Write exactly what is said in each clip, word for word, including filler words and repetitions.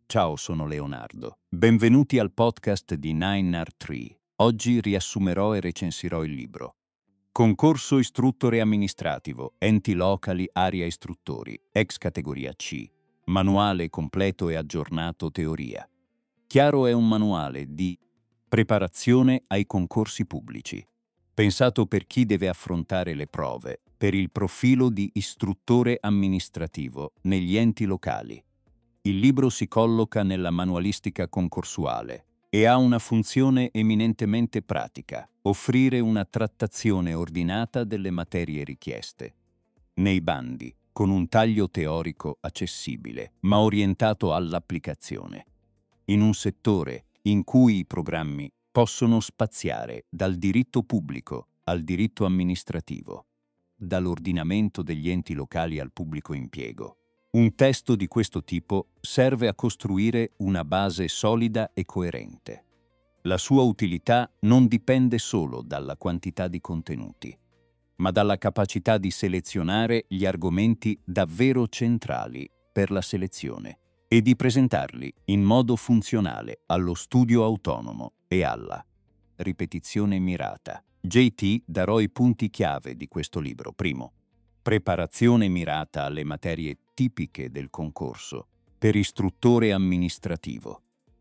Ciao, sono Leonardo. Benvenuti al podcast di nine R tre. Oggi riassumerò e recensirò il libro Concorso istruttore amministrativo, enti locali, area istruttori, ex categoria C. Manuale completo e aggiornato teoria. Chiaro è un manuale di preparazione ai concorsi pubblici, pensato per chi deve affrontare le prove per il profilo di istruttore amministrativo negli enti locali. Il libro si colloca nella manualistica concorsuale e ha una funzione eminentemente pratica: offrire una trattazione ordinata delle materie richieste nei bandi, con un taglio teorico accessibile, ma orientato all'applicazione, in un settore in cui i programmi possono spaziare dal diritto pubblico al diritto amministrativo, dall'ordinamento degli enti locali al pubblico impiego. Un testo di questo tipo serve a costruire una base solida e coerente. La sua utilità non dipende solo dalla quantità di contenuti, ma dalla capacità di selezionare gli argomenti davvero centrali per la selezione e di presentarli in modo funzionale allo studio autonomo e alla ripetizione mirata. J T darò i punti chiave di questo libro. Primo, preparazione mirata alle materie tipiche del concorso per istruttore amministrativo.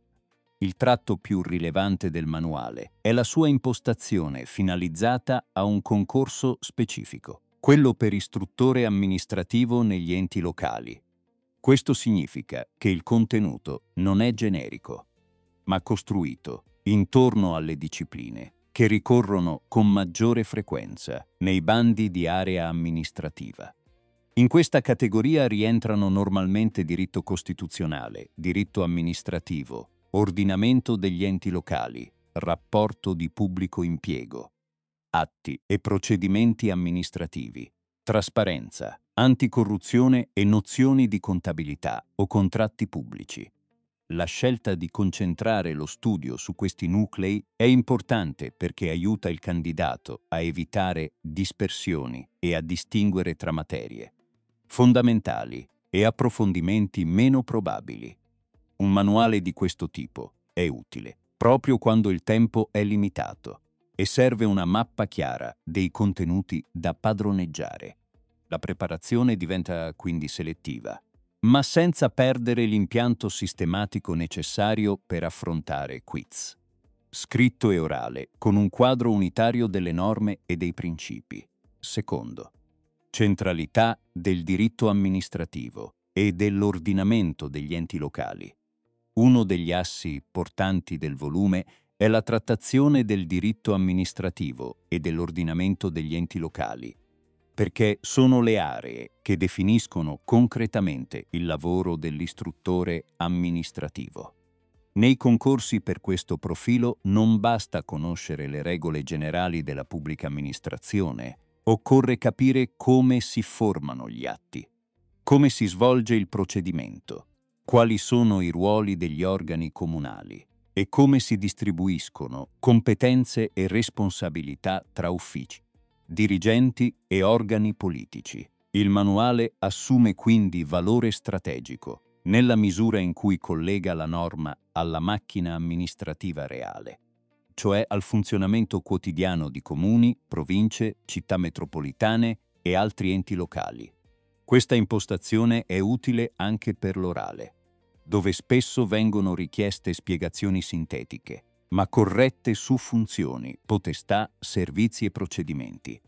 Il tratto più rilevante del manuale è la sua impostazione finalizzata a un concorso specifico, quello per istruttore amministrativo negli enti locali. Questo significa che il contenuto non è generico, ma costruito intorno alle discipline che ricorrono con maggiore frequenza nei bandi di area amministrativa. In questa categoria rientrano normalmente diritto costituzionale, diritto amministrativo, ordinamento degli enti locali, rapporto di pubblico impiego, atti e procedimenti amministrativi, trasparenza, anticorruzione e nozioni di contabilità o contratti pubblici. La scelta di concentrare lo studio su questi nuclei è importante perché aiuta il candidato a evitare dispersioni e a distinguere tra materie fondamentali e approfondimenti meno probabili. Un manuale di questo tipo è utile proprio quando il tempo è limitato e serve una mappa chiara dei contenuti da padroneggiare. La preparazione diventa quindi selettiva, ma senza perdere l'impianto sistematico necessario per affrontare quiz scritto e orale, con un quadro unitario delle norme e dei principi. Secondo, centralità del diritto amministrativo e dell'ordinamento degli enti locali. Uno degli assi portanti del volume è la trattazione del diritto amministrativo e dell'ordinamento degli enti locali, perché sono le aree che definiscono concretamente il lavoro dell'istruttore amministrativo. Nei concorsi per questo profilo non basta conoscere le regole generali della pubblica amministrazione, occorre capire come si formano gli atti, come si svolge il procedimento, quali sono i ruoli degli organi comunali e come si distribuiscono competenze e responsabilità tra uffici, dirigenti e organi politici. Il manuale assume quindi valore strategico nella misura in cui collega la norma alla macchina amministrativa reale, cioè al funzionamento quotidiano di comuni, province, città metropolitane e altri enti locali. Questa impostazione è utile anche per l'orale, dove spesso vengono richieste spiegazioni sintetiche, ma corrette su funzioni, potestà, servizi e procedimenti.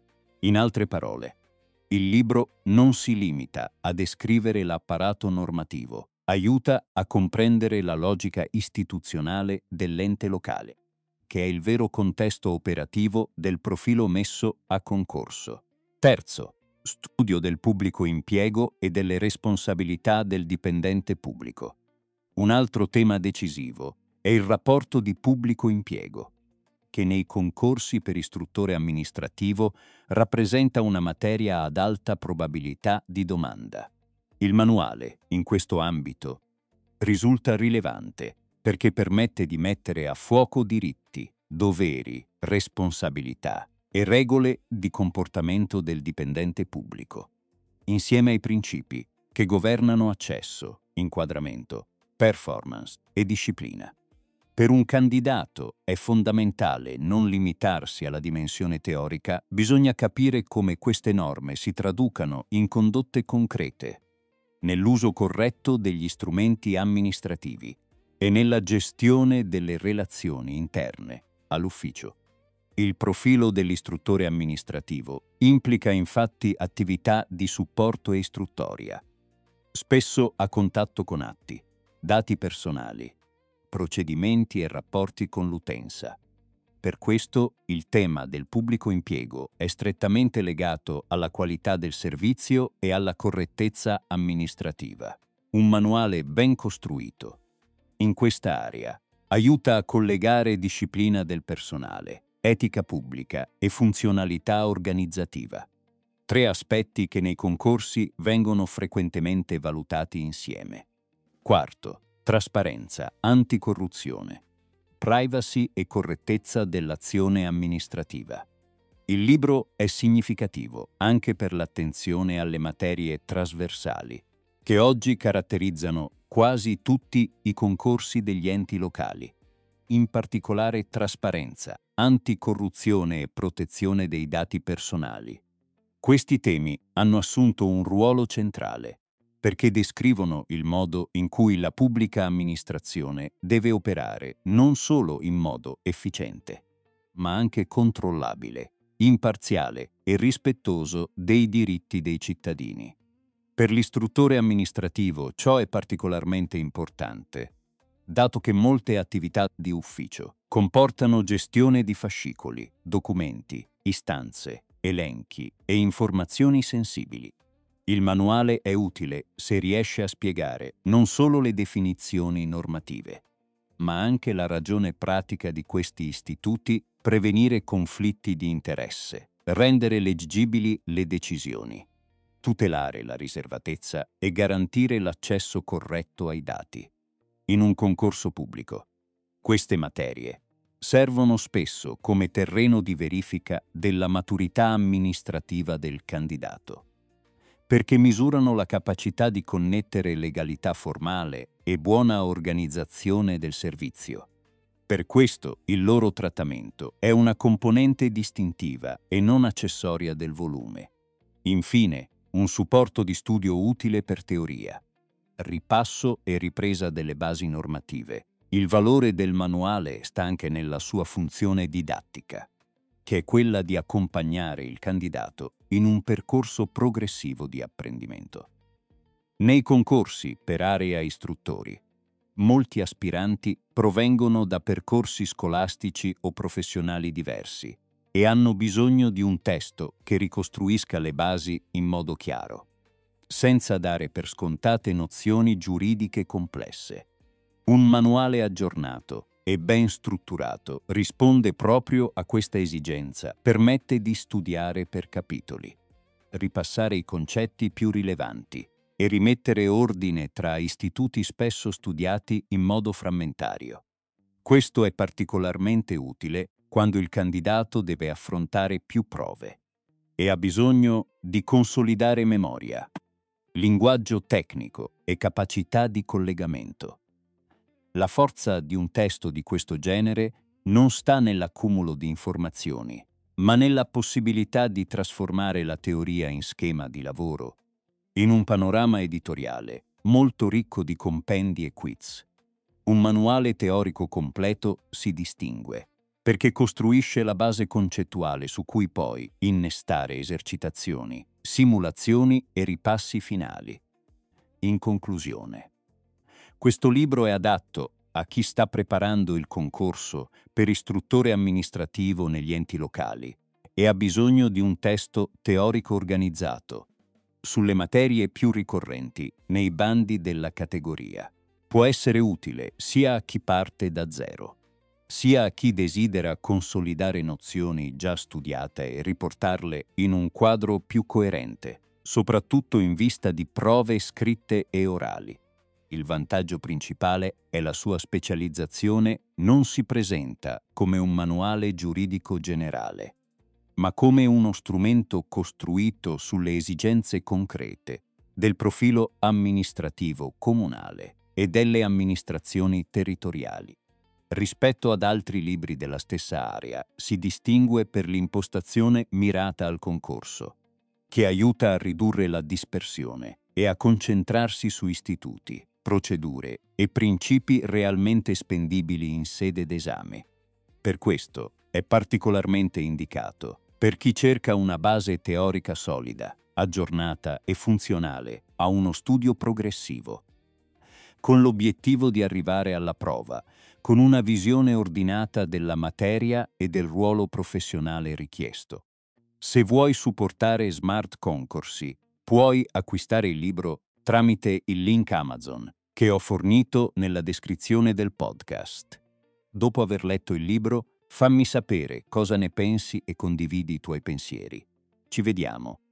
In altre parole, il libro non si limita a descrivere l'apparato normativo, aiuta a comprendere la logica istituzionale dell'ente locale, che è il vero contesto operativo del profilo messo a concorso. Terzo, studio del pubblico impiego e delle responsabilità del dipendente pubblico. Un altro tema decisivo è il rapporto di pubblico impiego, che nei concorsi per istruttore amministrativo rappresenta una materia ad alta probabilità di domanda. Il manuale, in questo ambito, risulta rilevante perché permette di mettere a fuoco diritti, doveri, responsabilità e regole di comportamento del dipendente pubblico, insieme ai principi che governano accesso, inquadramento, performance e disciplina. Per un candidato è fondamentale non limitarsi alla dimensione teorica, bisogna capire come queste norme si traducano in condotte concrete, nell'uso corretto degli strumenti amministrativi e nella gestione delle relazioni interne all'ufficio. Il profilo dell'istruttore amministrativo implica infatti attività di supporto e istruttoria, spesso a contatto con atti, dati personali, procedimenti e rapporti con l'utenza. Per questo il tema del pubblico impiego è strettamente legato alla qualità del servizio e alla correttezza amministrativa. Un manuale ben costruito in questa area aiuta a collegare disciplina del personale, etica pubblica e funzionalità organizzativa. Tre aspetti che nei concorsi vengono frequentemente valutati insieme. Quarto, trasparenza, anticorruzione, privacy e correttezza dell'azione amministrativa. Il libro è significativo anche per l'attenzione alle materie trasversali, che oggi caratterizzano quasi tutti i concorsi degli enti locali, in particolare trasparenza, anticorruzione e protezione dei dati personali. Questi temi hanno assunto un ruolo centrale perché descrivono il modo in cui la pubblica amministrazione deve operare non solo in modo efficiente, ma anche controllabile, imparziale e rispettoso dei diritti dei cittadini. Per l'istruttore amministrativo ciò è particolarmente importante, dato che molte attività di ufficio comportano gestione di fascicoli, documenti, istanze, elenchi e informazioni sensibili. Il manuale è utile se riesce a spiegare non solo le definizioni normative, ma anche la ragione pratica di questi istituti, prevenire conflitti di interesse, rendere leggibili le decisioni, tutelare la riservatezza e garantire l'accesso corretto ai dati. In un concorso pubblico, queste materie servono spesso come terreno di verifica della maturità amministrativa del candidato, perché misurano la capacità di connettere legalità formale e buona organizzazione del servizio. Per questo il loro trattamento è una componente distintiva e non accessoria del volume. Infine, un supporto di studio utile per teoria, ripasso e ripresa delle basi normative. Il valore del manuale sta anche nella sua funzione didattica, che è quella di accompagnare il candidato in un percorso progressivo di apprendimento. Nei concorsi per area istruttori, molti aspiranti provengono da percorsi scolastici o professionali diversi e hanno bisogno di un testo che ricostruisca le basi in modo chiaro, senza dare per scontate nozioni giuridiche complesse. Un manuale aggiornato e ben strutturato risponde proprio a questa esigenza, permette di studiare per capitoli, ripassare i concetti più rilevanti e rimettere ordine tra istituti spesso studiati in modo frammentario. Questo è particolarmente utile quando il candidato deve affrontare più prove e ha bisogno di consolidare memoria, linguaggio tecnico e capacità di collegamento. La forza di un testo di questo genere non sta nell'accumulo di informazioni, ma nella possibilità di trasformare la teoria in schema di lavoro, in un panorama editoriale molto ricco di compendi e quiz. Un manuale teorico completo si distingue perché costruisce la base concettuale su cui poi innestare esercitazioni, simulazioni e ripassi finali. In conclusione, questo libro è adatto a chi sta preparando il concorso per istruttore amministrativo negli enti locali e ha bisogno di un testo teorico organizzato sulle materie più ricorrenti nei bandi della categoria. Può essere utile sia a chi parte da zero, sia a chi desidera consolidare nozioni già studiate e riportarle in un quadro più coerente, soprattutto in vista di prove scritte e orali. Il vantaggio principale è la sua specializzazione non si presenta come un manuale giuridico generale, ma come uno strumento costruito sulle esigenze concrete del profilo amministrativo comunale. e delle amministrazioni territoriali. Rispetto ad altri libri della stessa area, si distingue per l'impostazione mirata al concorso, che aiuta a ridurre la dispersione e a concentrarsi su istituti, procedure e principi realmente spendibili in sede d'esame. Per questo è particolarmente indicato per chi cerca una base teorica solida, aggiornata e funzionale a uno studio progressivo, con l'obiettivo di arrivare alla prova con una visione ordinata della materia e del ruolo professionale richiesto. Se vuoi supportare Smart Concorsi, puoi acquistare il libro tramite il link Amazon che ho fornito nella descrizione del podcast. Dopo aver letto il libro, fammi sapere cosa ne pensi e condividi i tuoi pensieri. Ci vediamo.